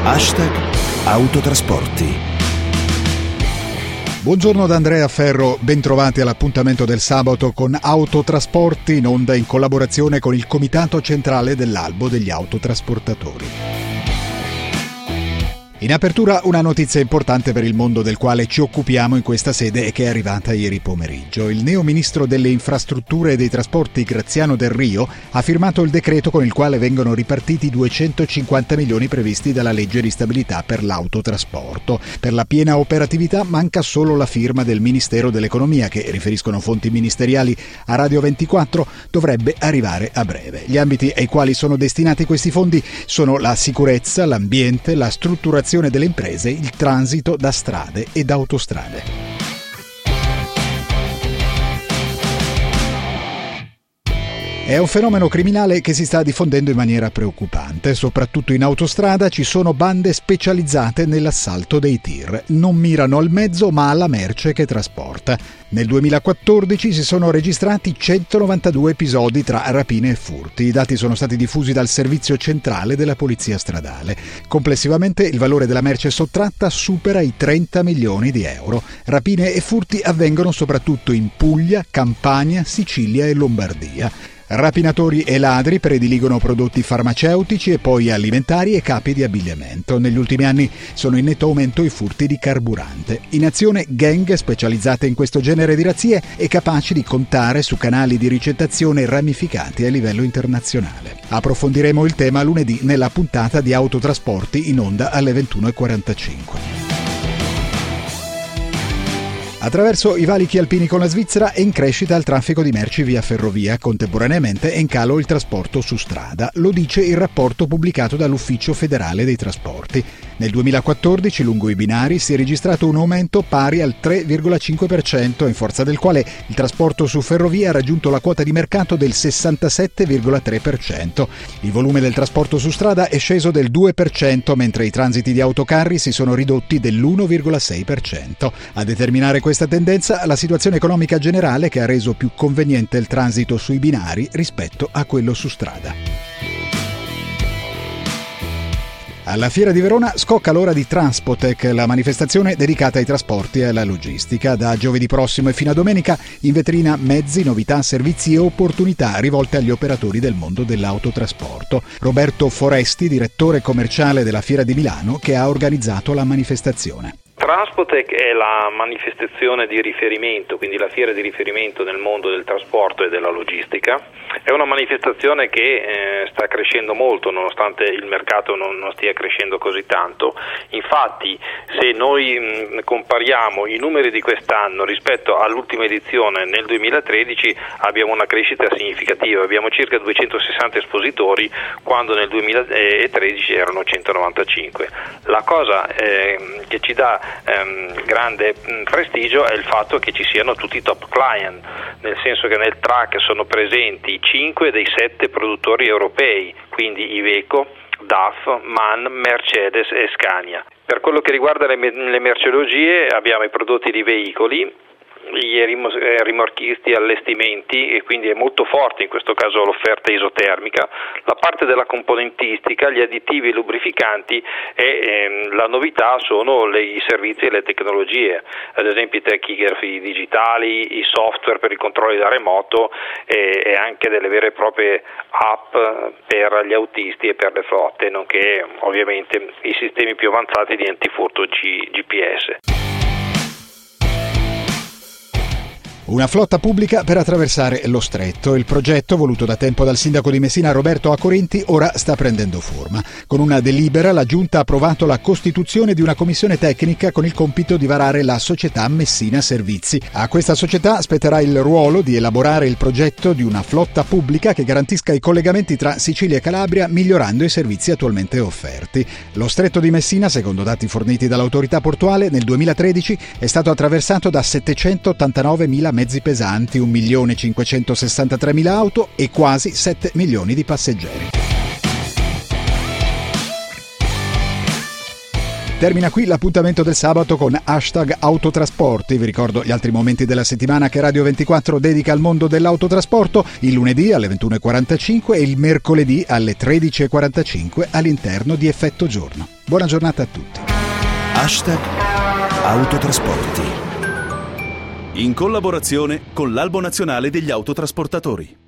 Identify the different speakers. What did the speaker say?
Speaker 1: #autotrasporti.
Speaker 2: Buongiorno da Andrea Ferro, bentrovati all'appuntamento del sabato con Autotrasporti, in onda in collaborazione con il Comitato Centrale dell'Albo degli Autotrasportatori. In apertura una notizia importante per il mondo del quale ci occupiamo in questa sede e che è arrivata ieri pomeriggio. Il neo ministro delle infrastrutture e dei trasporti Graziano Del Rio ha firmato il decreto con il quale vengono ripartiti 250 milioni previsti dalla legge di stabilità per l'autotrasporto. Per la piena operatività manca solo la firma del Ministero dell'Economia che, riferiscono fonti ministeriali a Radio 24, dovrebbe arrivare a breve. Gli ambiti ai quali sono destinati questi fondi sono la sicurezza, l'ambiente, la strutturazione delle imprese, il transito da strade ed autostrade. È un fenomeno criminale che si sta diffondendo in maniera preoccupante. Soprattutto in autostrada ci sono bande specializzate nell'assalto dei tir. Non mirano al mezzo ma alla merce che trasporta. Nel 2014 si sono registrati 192 episodi tra rapine e furti. I dati sono stati diffusi dal Servizio Centrale della Polizia Stradale. Complessivamente il valore della merce sottratta supera i 30 milioni di euro. Rapine e furti avvengono soprattutto in Puglia, Campania, Sicilia e Lombardia. Rapinatori e ladri prediligono prodotti farmaceutici e poi alimentari e capi di abbigliamento. Negli ultimi anni sono in netto aumento i furti di carburante. In azione gang specializzate in questo genere di razzie e capaci di contare su canali di ricettazione ramificati a livello internazionale. Approfondiremo il tema lunedì nella puntata di Autotrasporti in onda alle 21:45. Attraverso i valichi alpini con la Svizzera è in crescita il traffico di merci via ferrovia, contemporaneamente è in calo il trasporto su strada, lo dice il rapporto pubblicato dall'Ufficio federale dei trasporti. Nel 2014 lungo i binari si è registrato un aumento pari al 3,5%, in forza del quale il trasporto su ferrovia ha raggiunto la quota di mercato del 67,3%. Il volume del trasporto su strada è sceso del 2%, mentre i transiti di autocarri si sono ridotti dell'1,6%. A determinare questa tendenza la situazione economica generale che ha reso più conveniente il transito sui binari rispetto a quello su strada. Alla Fiera di Verona scocca l'ora di Transpotec, la manifestazione dedicata ai trasporti e alla logistica. Da giovedì prossimo e fino a domenica in vetrina mezzi, novità, servizi e opportunità rivolte agli operatori del mondo dell'autotrasporto. Roberto Foresti, direttore commerciale della Fiera di Milano, che ha organizzato la manifestazione.
Speaker 3: Transpotec è la manifestazione di riferimento, quindi la fiera di riferimento nel mondo del trasporto e della logistica. È una manifestazione che sta crescendo molto nonostante il mercato non stia crescendo così tanto. Infatti se noi compariamo i numeri di quest'anno rispetto all'ultima edizione nel 2013 abbiamo una crescita significativa, abbiamo circa 260 espositori quando nel 2013 erano 195. La cosa che ci dà grande prestigio è il fatto che ci siano tutti i top client, nel senso che nel track sono presenti 5 dei 7 produttori europei, quindi Iveco, DAF, MAN, Mercedes e Scania. Per quello che riguarda le merceologie abbiamo i prodotti di veicoli, i rimorchisti, allestimenti, e quindi è molto forte in questo caso l'offerta isotermica, la parte della componentistica, gli additivi e lubrificanti e la novità sono i servizi e le tecnologie, ad esempio i tachigrafi digitali, i software per i controlli da remoto e anche delle vere e proprie app per gli autisti e per le flotte, nonché ovviamente i sistemi più avanzati di antifurto GPS.
Speaker 2: Una flotta pubblica per attraversare lo stretto. Il progetto, voluto da tempo dal sindaco di Messina Roberto Accorenti, ora sta prendendo forma. Con una delibera la Giunta ha approvato la costituzione di una commissione tecnica con il compito di varare la società Messina Servizi. A questa società spetterà il ruolo di elaborare il progetto di una flotta pubblica che garantisca i collegamenti tra Sicilia e Calabria migliorando i servizi attualmente offerti. Lo stretto di Messina, secondo dati forniti dall'autorità portuale, nel 2013 è stato attraversato da 789.000 mezzi pesanti, 1.563.000 auto e quasi 7 milioni di passeggeri. Termina qui l'appuntamento del sabato con #autotrasporti. Vi ricordo gli altri momenti della settimana che Radio 24 dedica al mondo dell'autotrasporto: il lunedì alle 21:45 e il mercoledì alle 13:45 all'interno di Effetto Giorno. Buona giornata a tutti.
Speaker 1: #Autotrasporti. In collaborazione con l'Albo Nazionale degli Autotrasportatori.